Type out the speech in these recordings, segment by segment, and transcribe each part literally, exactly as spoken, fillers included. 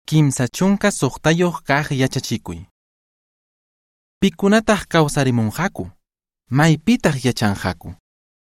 Kimsa chunka suqtayuq kaq yachachikuy. Pikunataq kawsarimunqaku, maypitaq yachanqaku.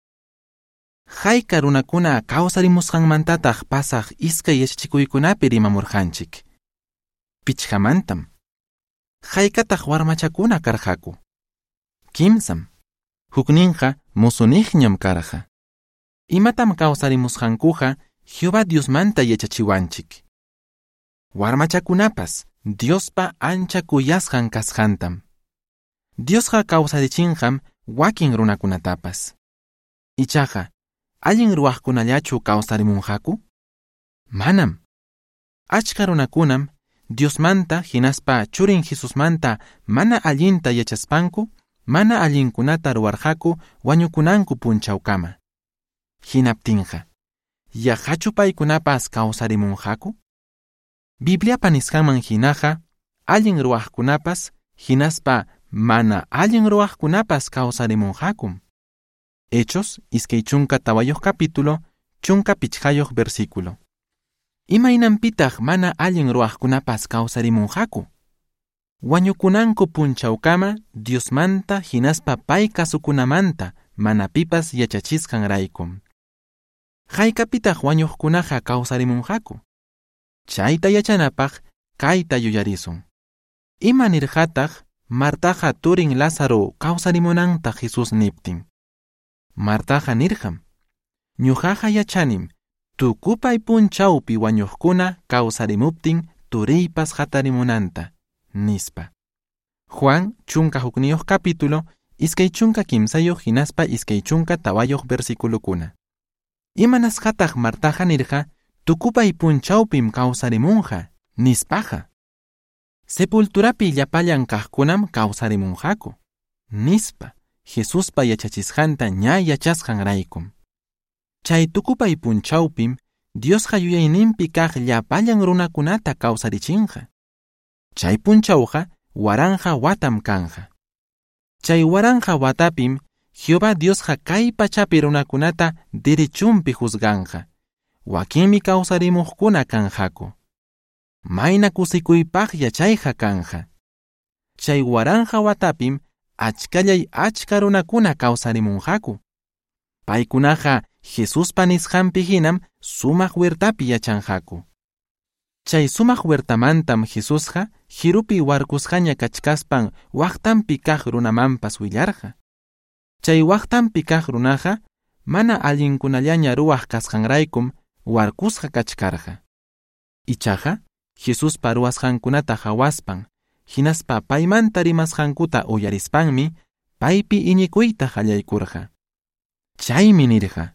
Hayka runakuna kawsarimusqanmantataq pasaq iskay yachachikuykunapi rimamurqanchik. Pichqamantam. Haykataq warmachakuna karqaku. Kimsam. Hukninqa musuniqñam karqa. Imatam kawsarimusqankuqa Jehová Diosmanta yachachiwanchik. Warmachakunapas Diospa ancha kuyasqan kasqantam. Diosqa kawsarichinqam wakin runakunatapas. Ichaqa, allin ruwaqkunallachu kawsarimunqaku? Manam. Achka runakunam Diosmanta hinaspa churin Jesusmanta mana allinta yachaspanku, mana allinkunata ruwarqaku wañukunanku punchawkama. Hinaptinqa, yahachu paykunapas kawsarimunqaku? Bibliapa nisqanman hinaqa, allin ruwaqkunapas, hinaspa mana allin ruwaqkunapas kawsarimunqakum. Hechos, iskay chunka tawayuq capítulo, chunka pichqayuq versículo. Imaynanpitaq mana allin ruwaqkunapas kawsarimunqaku. Wañukunanku punchawkama Diosmanta hinaspa pay kasukunamanta mana pipas yachachisqanraykum. Haykapitaq wañuqkunaqa kawsarimunqaku. Chayta yachanapaq kayta yuyarisun. Ima nirqataq Martaqa turin Lázaro kawsarimunanta Jesus niptin. Martaqa nirqam. Ñuqaqa yachanim tukupay punchawpi wañuqkuna kawsarimuptin turiypas hatarimunanta nispa. Juan chunka hukniyuq capítulo iskay chunka kimsayuq hinaspa iskay chunka tawayuq versículukuna. Imanasqataq Martaqa nirqa tukupay punchawpim kawsarimunqa nispaqa. Sepulturapi llapallan kaqkunam kawsarimunqaku nispa Jesuspa yachachisqanta ña yachasqanraykum. Chay tukupay punchawpim Diosqa yuyayninpi kaq llapallan runakunata kawsarichinqa. Chay punchawqa waranja watam kanqa. Chay waranja watapim Jehová Diosqa kay pachapi runakunata derechumpi juzganqa. Wakinmi kawsarimuqkuna kanqaku. Mayna kusikuypaq yachayqa kanqa. Chay waranja watapim achkallay achka runakuna kawsarimunqaku. Paykunaqa Jesuspa nisqanpi hinam sumaq huertapi yachanqaku. Chay sumaq huertamantam Jesusqa hirupi warkusqaña kachkaspan waqtanpi kaq runamanpas willarqa. Chay waqtanpi kaq runaqa mana allinkunallaña ruwaq kasqanraykum warkusqa kachkarqa. Ichaqa Jesuspa ruwasqankunata hawaspan, hinaspa paymanta rimasqankuta uyarispanmi paypi iñikuyta qallaykurqa. Chaymi nirqa.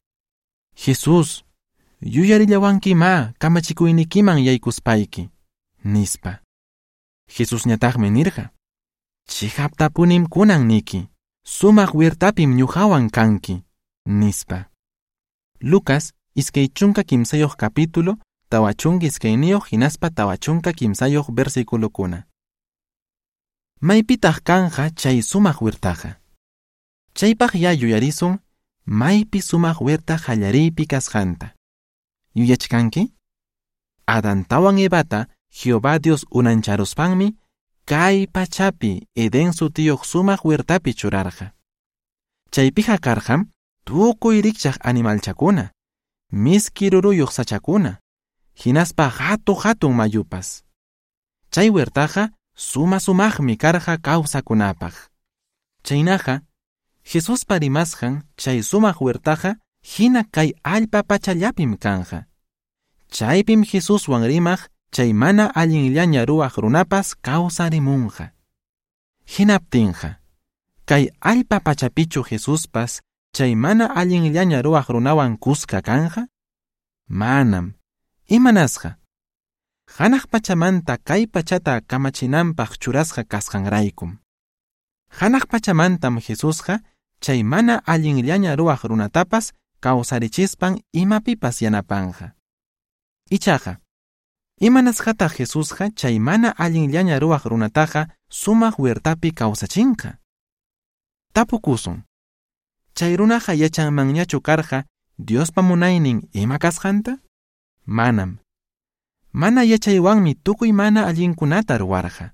Jesus, yuyarillawankima kamachikuynikiman yaykuspayki, nispa. Jesus ñataqmi nirqa. Chihaptapunim kunan niki, sumaq huertapim ñuqawan kanki, nispa. Lucas, iskay chunka kimsayuq capítulo, tawachunka iskayniyuq hinaspa tawachunka kimsayuq versículukuna. Maypitaq kanqa chay sumaq huertaqa. Chaypaq ya yuyarisun, maypi sumaq huerta qallariypi kasqanta. Yuyachkanki? Adantawan Evata, Jehová Dios unancharuspanmi, kay pachapi Eden sutiyuq sumaq huertapi churarqa. Chaypiqa karqam, tukuy rikchaq animalchakuna, miski ruruyuq sachakuna, hinaspa hatu hatun mayupas. Chay huertaqa suma sumaqmi karqa kawsakunapaq. Chaynaqa, Jesuspa rimasqan chay sumaq huertaqa hina kay allpa pachallapim kanqa. Chaypim Jesuswan rimaq chay mana allinllaña ruwaq runapas kawsarimunqa. Hinaptinqa, kay allpa pachapichu Jesuspas chay mana allinllaña ruwaq runawan kuska kanqa? Manam. Imanasqa. Hanaq pachamanta kay pachata kamachinanpaq churasqa kasqanraykum. Hanaq pachamantam Jesusqa chay mana allinllaña ruwaq runatapas kawsarichispan imapipas yanapanqa. Ichaqa, imanasqataq Jesusqa chay mana allinllaña ruwaq runataqa sumaq huertapi kawsachinqa. Tapukusun. Chay runaqa yachanmanñachu karqa Diospa munaynin ima kasqanta? Manam. Mana yachaywanmi tukuy mana allinkunata ruwarqa.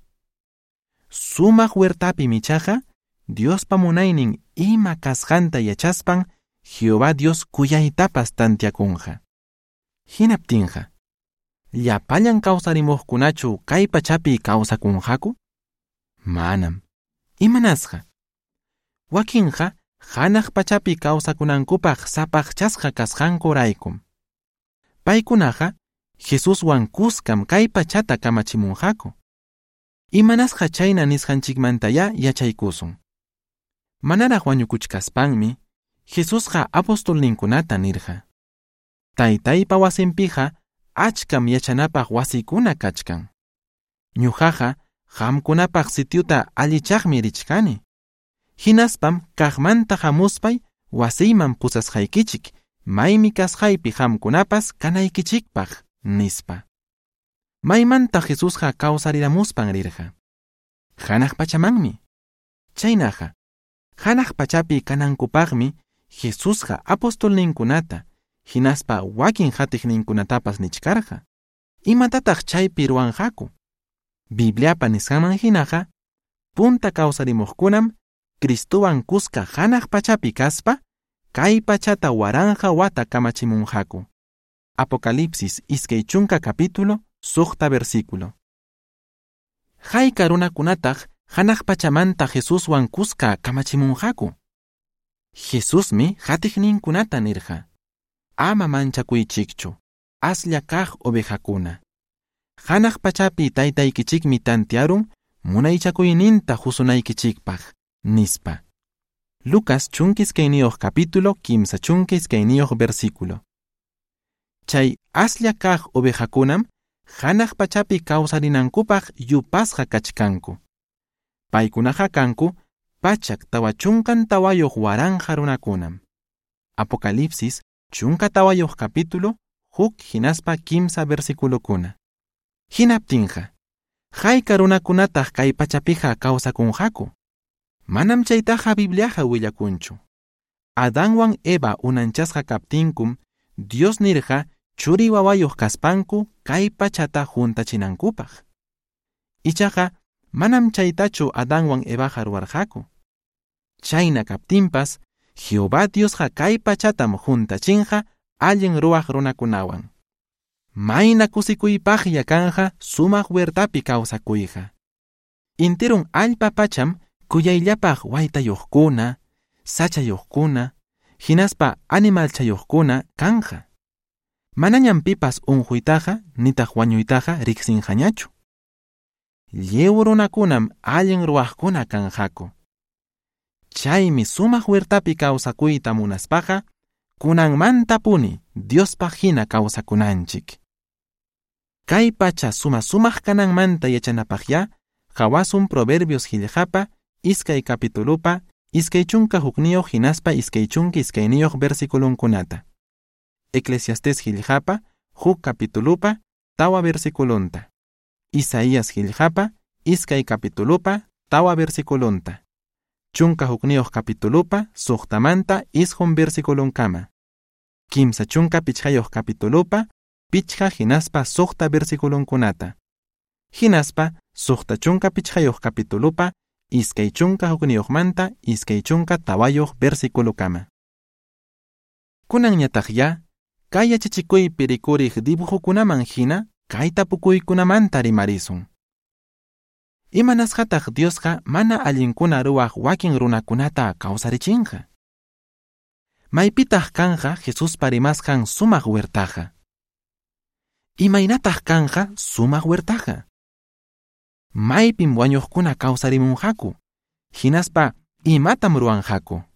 Sumaq huertapi michaqa Diospa munaynin ima kasqanta yachaspan Jehová Dios kuyaytapas tantiakunqa. Hinaptinqa, llapallan kawsarimuqkunachu kay pachapi kawsakunqaku? Manam. Imanasqa? Wakinqa hanaq pachapi kawsakunankupaq sapaqchasqa kasqankuraykum. Paykunaqa Jesuswan kuskam kay pachata kamachimunqaku. Imanasqa chayna nisqanchikmantaya yachaykusun. Manaraq wañukuchkaspanmi Jesusqa apostolninkunata nirqa. Taytaypa wasinpiqa achkam yachanapaq wasikuna kachkan. Ñuqaqa qamkunapaq sitiuta allichaqmi richkani. Hinaspam kaqmanta hamuspay wasiyman pusasqaykichik, maymi kasqaypi qamkunapas kanaykichikpaq nispa. Maymanta Jesusqa kawsariramuspan rirqa. Hanaq pachamanmi. Chaynaqa, hanaq pachapi kanankupaqmi Jesusqa apostolninkunata, hinaspa wakin hatiqninkunatapas nichkarqa. Imatataq chaypi ruwanqaku? Bibliapa nisqanman hinaqa, punta kawsarimuqkunam Cristuwan kuska hanaq pachapi kaspa, kay pachata waranja wata kamachimunqaku. Apocalipsis iskay chunka capítulo, suqta versículo. Hayka runakunataq hanaq pachamanta Jesuswan kuska kamachimunqaku. Jesusmi hatiqninkunata nirqa. Ama manchakuychikchu, aslla kaq ovejakuna. Hanaq pachapi taytaykichikmi tantiarun munaychakuyninta husunaykichikpaq, nispa. Lucas chunkiskayniyoq capítulo kimsa chunkiskayniyoq versículo. Chay aslla kaq ovejakunam hanaq pachapi kawsarinankupaq yupasqa kachkanku. Paykunaqa kanku pachak tawa chunkan tawayoq waranja runakunam. Apocalipsis chunka tawayoq capítulo huk hinaspa kimsa versículokuna. Hinaptinqa, hayka runakunataq kay pachapiqa kawsakunqaku. Manam chaytaqa Bibliaqa willakunchu. Adanwan Eva unanchasqa kaptinkum Dios nirqa churi wawayoq kaspanku kay pachata juntachinankupaq. Ichaqa manam chaytachu Adanwan Evaqa ruwarqaku. Chayna kaptinpas Jehová Diosqa kay pachatam juntachinqa allin ruwaq runakunawan. Mayna kusikuypaqlla kanqa sumaq huertapi kawsakuyqa. Intirun allpa pacham kuyayllapaq waytayuqkuna, sachayuqkuna, hinaspa animalchayuqkuna kanqa. Manañam pipas unquytaqa nitaq wañuytaqa riqsinqañachu. Lliw runakunam allin ruwaqkuna kanqaku. Chaymi sumaq huertapi kawsakuyta munaspaqa kunanmanta puni Diospaq hina kawsakunanchik. Kay pacha suma sumaq kananmanta yachanapaqya hawasun Proverbios hillqapa iskay capitulupa iskay chunka hukniyoq hinaspa iskay chunki iskayniyoq versículunkunata. Eclesiastés hillqapa huk capitulupa tawa versículunta. Isaías hillqapa iskay capitulupa tawa versículunta. Chunka hukniyoq capitulupa suqtamanta ishun versículunkama. Kimsa chunka pichhayoq capitulupa pichha hinaspa suqta versículunkunata. Hinaspa suqta chunka pichhayoq capitulupa iskay chunka hukniyoqmanta iskay chunka tawayoq versículukama. Kunanñataqya kay yachachiykuypi rikuriq dibujukunaman hina kay tapukuykunamanta rimarisun. Imanasqataq Diosqa mana allinkuna ruwaq wakin runakunata kawsarichinqa. Maypitaq kanqa Jesuspa rimasqan sumaq huertaqa. Imaynataq kanqa sumaq huertaqa. Maypim wañuqkuna kawsarimunqaku, hinaspa imatam ruwanqaku.